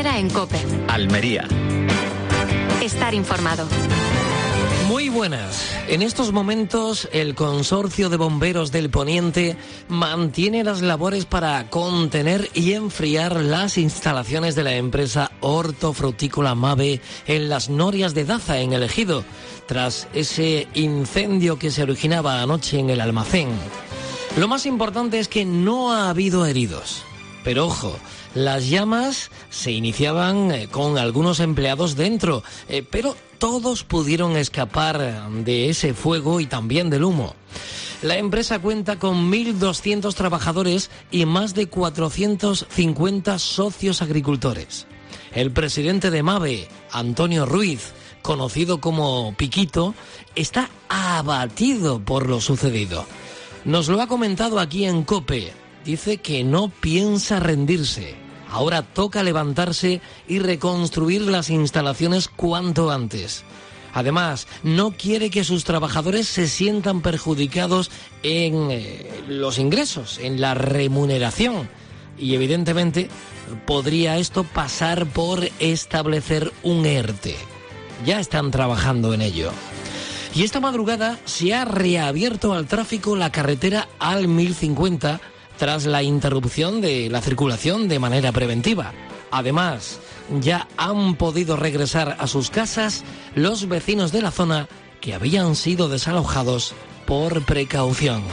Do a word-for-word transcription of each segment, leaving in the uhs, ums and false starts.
Herrera en COPE. Almería. Estar informado. Muy buenas. En estos momentos, el Consorcio de Bomberos del Poniente mantiene las labores para contener y enfriar las instalaciones de la empresa hortofrutícola Mave en las Norias de Daza, en el Ejido, tras ese incendio que se originaba anoche en el almacén. Lo más importante es que no ha habido heridos. Pero ojo, las llamas se iniciaban eh, con algunos empleados dentro, eh, pero todos pudieron escapar de ese fuego y también del humo. La empresa cuenta con mil doscientos trabajadores y más de cuatrocientos cincuenta socios agricultores. El presidente de Mave, Antonio Ruiz, conocido como Piquito, está abatido por lo sucedido. Nos lo ha comentado aquí en COPE. Dice que no piensa rendirse. Ahora toca levantarse y reconstruir las instalaciones cuanto antes. Además, no quiere que sus trabajadores se sientan perjudicados en eh, los ingresos, en la remuneración. Y evidentemente podría esto pasar por establecer un ERTE. Ya están trabajando en ello. Y esta madrugada se ha reabierto al tráfico la carretera A L mil cincuenta tras la interrupción de la circulación de manera preventiva. Además, ya han podido regresar a sus casas los vecinos de la zona que habían sido desalojados por precaución.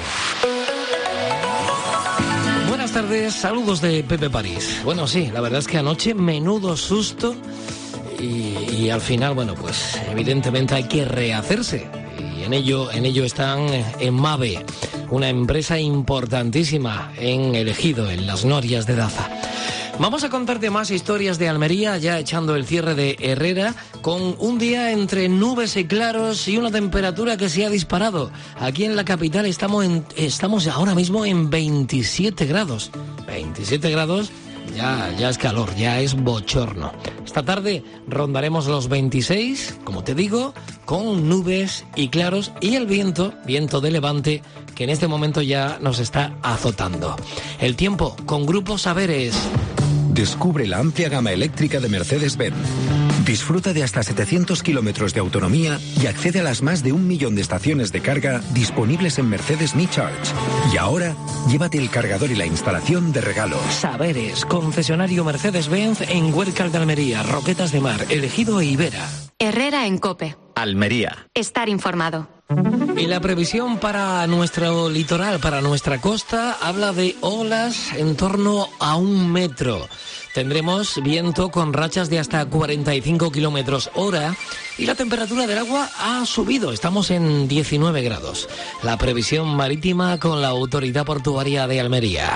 Buenas tardes, saludos de Pepe París. Bueno, sí, la verdad es que anoche menudo susto y, y al final, bueno, pues evidentemente hay que rehacerse. Y en ello, en ello están en Mave, una empresa importantísima en el Ejido, en las Norias de Daza. Vamos a contarte más historias de Almería, ya echando el cierre de Herrera, con un día entre nubes y claros y una temperatura que se ha disparado. Aquí en la capital estamos, en, estamos ahora mismo en veintisiete grados. veintisiete grados, ya, ya es calor, ya es bochorno. Esta tarde rondaremos los veintiséis, como te digo, con nubes y claros y el viento, viento de levante, que en este momento ya nos está azotando. El tiempo con Grupo Saberes. Descubre la amplia gama eléctrica de Mercedes-Benz. Disfruta de hasta setecientos kilómetros de autonomía y accede a las más de un millón de estaciones de carga disponibles en Mercedes Me Charge. Y ahora, llévate el cargador y la instalación de regalo. Saberes, concesionario Mercedes-Benz en Huércal de Almería, Roquetas de Mar, El Ejido e Ibera. Herrera en COPE. Almería. Estar informado. Y la previsión para nuestro litoral, para nuestra costa, habla de olas en torno a un metro. Tendremos viento con rachas de hasta cuarenta y cinco kilómetros hora y la temperatura del agua ha subido. Estamos en diecinueve grados. La previsión marítima con la Autoridad Portuaria de Almería.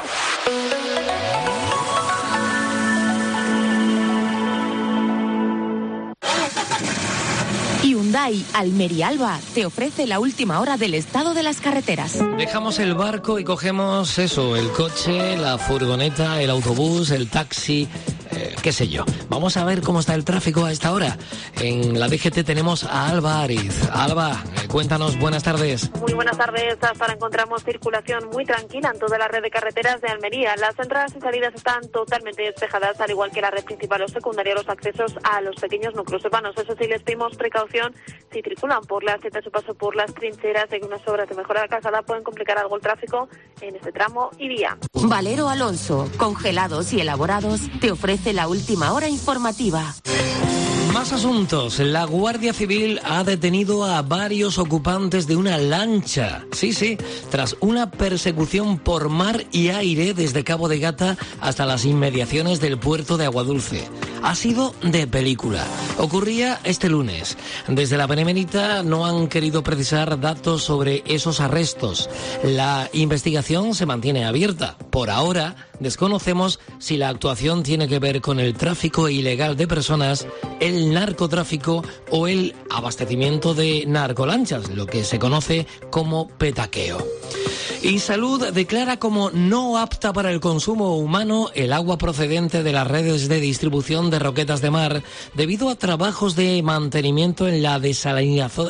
Hyundai Almería Alba te ofrece la última hora del estado de las carreteras. Dejamos el barco y cogemos eso, el coche, la furgoneta, el autobús, el taxi, eh, qué sé yo. Vamos a ver cómo está el tráfico a esta hora. En la D G T tenemos a Alba Ariz. Alba, eh, cuéntanos, buenas tardes. Muy buenas tardes. Hasta ahora encontramos circulación muy tranquila en toda la red de carreteras de Almería. Las entradas y salidas están totalmente despejadas, al igual que la red principal o secundaria, los accesos a los pequeños núcleos urbanos. Eso sí, les pedimos precaución si circulan por la siete a su paso por las trincheras, en unas obras de mejora de la calzada pueden complicar algo el tráfico en este tramo y vía. Valero Alonso, congelados y elaborados, te ofrece la última hora informativa. Más asuntos. La Guardia Civil ha detenido a varios ocupantes de una lancha. Sí, sí, tras una persecución por mar y aire desde Cabo de Gata hasta las inmediaciones del puerto de Aguadulce. Ha sido de película. Ocurría este lunes. Desde la Benemérita no han querido precisar datos sobre esos arrestos. La investigación se mantiene abierta. Por ahora, desconocemos si la actuación tiene que ver con el tráfico ilegal de personas, el narcotráfico o el abastecimiento de narcolanchas, lo que se conoce como petaqueo. Y Salud declara como no apta para el consumo humano el agua procedente de las redes de distribución de Roquetas de Mar debido a trabajos de mantenimiento en la desalinización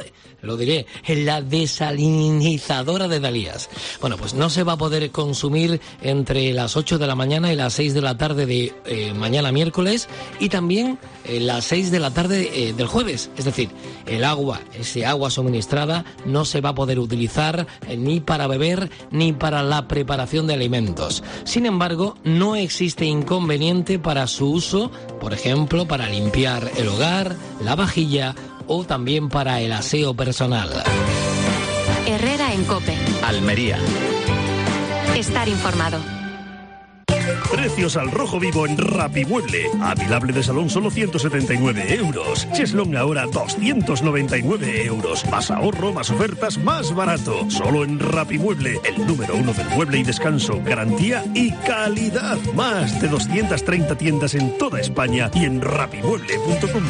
lo diré, la desalinizadora de Dalías. Bueno, pues no se va a poder consumir entre las ocho de la mañana y las seis de la tarde de eh, mañana miércoles y también eh, las seis de la tarde eh, del jueves. Es decir, el agua, ese agua suministrada, no se va a poder utilizar eh, ni para beber ni para la preparación de alimentos. Sin embargo, no existe inconveniente para su uso, por ejemplo, para limpiar el hogar, la vajilla o también para el aseo personal. Herrera en COPE. Almería. Estar informado. Precios al rojo vivo en Rapimueble. Avilable de salón solo ciento setenta y nueve euros. Cheslong ahora doscientos noventa y nueve euros. Más ahorro, más ofertas, más barato. Solo en Rapimueble, el número uno del mueble y descanso. Garantía y calidad. Más de doscientas treinta tiendas en toda España y en rapimueble punto com.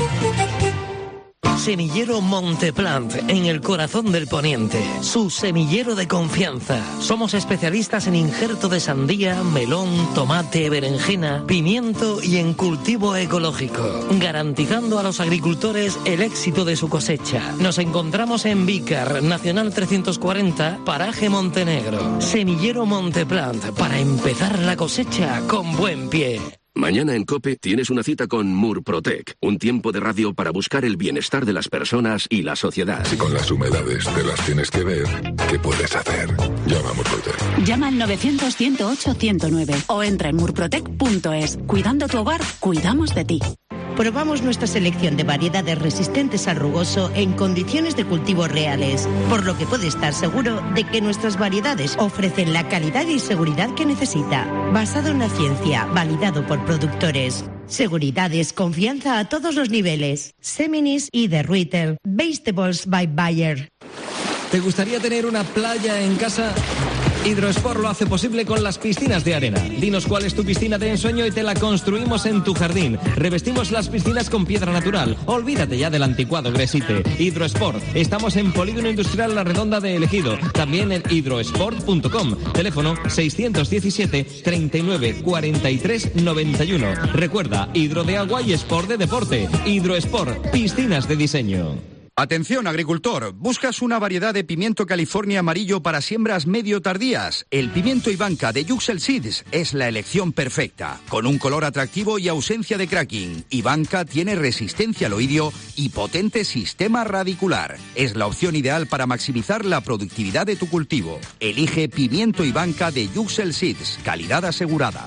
Semillero Monteplant, en el corazón del poniente. Su semillero de confianza. Somos especialistas en injerto de sandía, melón, tomate, berenjena, pimiento y en cultivo ecológico, garantizando a los agricultores el éxito de su cosecha. Nos encontramos en Vícar, Nacional trescientos cuarenta, Paraje Montenegro. Semillero Monteplant, para empezar la cosecha con buen pie. Mañana en COPE tienes una cita con Murprotec, un tiempo de radio para buscar el bienestar de las personas y la sociedad. Si con las humedades te las tienes que ver, ¿qué puedes hacer? Llama a Murprotec. Llama al novecientos, ciento ocho, ciento nueve o entra en murprotec punto es. Cuidando tu hogar, cuidamos de ti. Probamos nuestra selección de variedades resistentes al rugoso en condiciones de cultivo reales, por lo que puede estar seguro de que nuestras variedades ofrecen la calidad y seguridad que necesita. Basado en la ciencia, validado por productores. Seguridad es confianza a todos los niveles. Seminis y The Retail. Vegetables by Bayer. ¿Te gustaría tener una playa en casa? Hidrosport lo hace posible con las piscinas de arena. Dinos cuál es tu piscina de ensueño y te la construimos en tu jardín. Revestimos las piscinas con piedra natural. Olvídate ya del anticuado Gresite. Hidrosport. Estamos en Polígono Industrial La Redonda de El Ejido. También en hidrosport punto com. Teléfono seiscientos diecisiete, treinta y nueve, cuarenta y tres, noventa y uno. Recuerda, hidro de agua y sport de deporte. Hidrosport. Piscinas de diseño. Atención, agricultor, ¿buscas una variedad de pimiento California amarillo para siembras medio tardías? El pimiento Ivanka de Yuxel Seeds es la elección perfecta. Con un color atractivo y ausencia de cracking, Ivanka tiene resistencia al oidio y potente sistema radicular. Es la opción ideal para maximizar la productividad de tu cultivo. Elige pimiento Ivanka de Yuxel Seeds, calidad asegurada.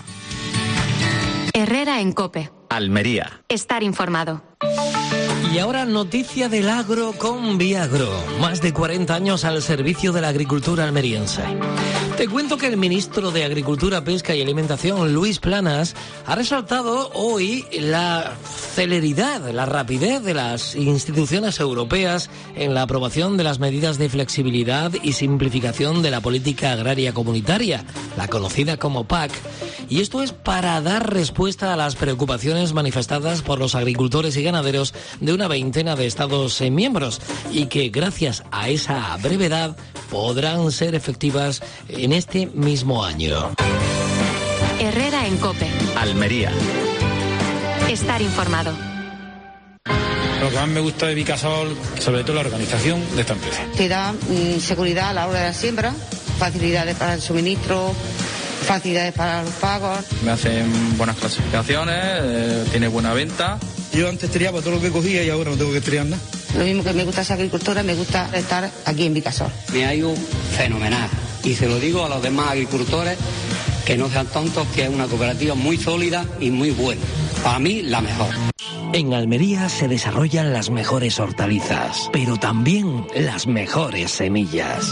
Herrera en COPE. Almería. Estar informado. Y ahora noticia del agro con Viagro. Más de cuarenta años al servicio de la agricultura almeriense. Te cuento que el ministro de Agricultura, Pesca y Alimentación, Luis Planas, ha resaltado hoy la celeridad, la rapidez de las instituciones europeas en la aprobación de las medidas de flexibilidad y simplificación de la política agraria comunitaria, la conocida como P A C. Y esto es para dar respuesta a las preocupaciones manifestadas por los agricultores y ganaderos de una veintena de Estados miembros y que gracias a esa brevedad podrán ser efectivas en este mismo año. Herrera en COPE. Almería. Estar informado. Lo que más me gusta de Vicasol, sobre todo la organización de esta empresa. Te da mm, seguridad a la hora de la siembra, facilidades para el suministro, facilidades para los pagos. Me hacen buenas clasificaciones, eh, tiene buena venta. Yo antes triaba todo lo que cogía y ahora no tengo que triar nada. Lo mismo que me gusta ser agricultora, me gusta estar aquí en Vicasol. Me ha ido fenomenal y se lo digo a los demás agricultores que no sean tontos, que es una cooperativa muy sólida y muy buena. Para mí, la mejor. En Almería se desarrollan las mejores hortalizas, pero también las mejores semillas.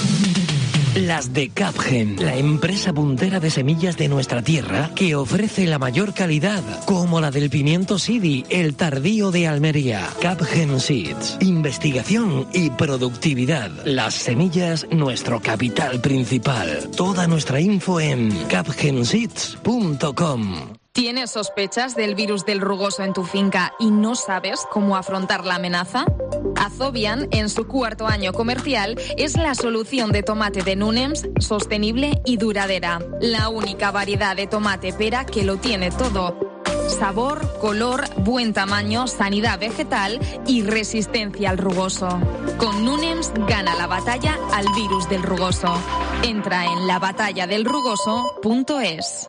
Las de Capgen, la empresa puntera de semillas de nuestra tierra que ofrece la mayor calidad, como la del pimiento Sidi, el tardío de Almería. Capgen Seeds, investigación y productividad. Las semillas, nuestro capital principal. Toda nuestra info en capgen seeds punto com. ¿Tienes sospechas del virus del rugoso en tu finca y no sabes cómo afrontar la amenaza? Azobian, en su cuarto año comercial, es la solución de tomate de Núnems sostenible y duradera. La única variedad de tomate pera que lo tiene todo. sabor, color, buen tamaño, sanidad vegetal y resistencia al rugoso. Con Núnems gana la batalla al virus del rugoso. Entra en la batalla del rugoso punto es.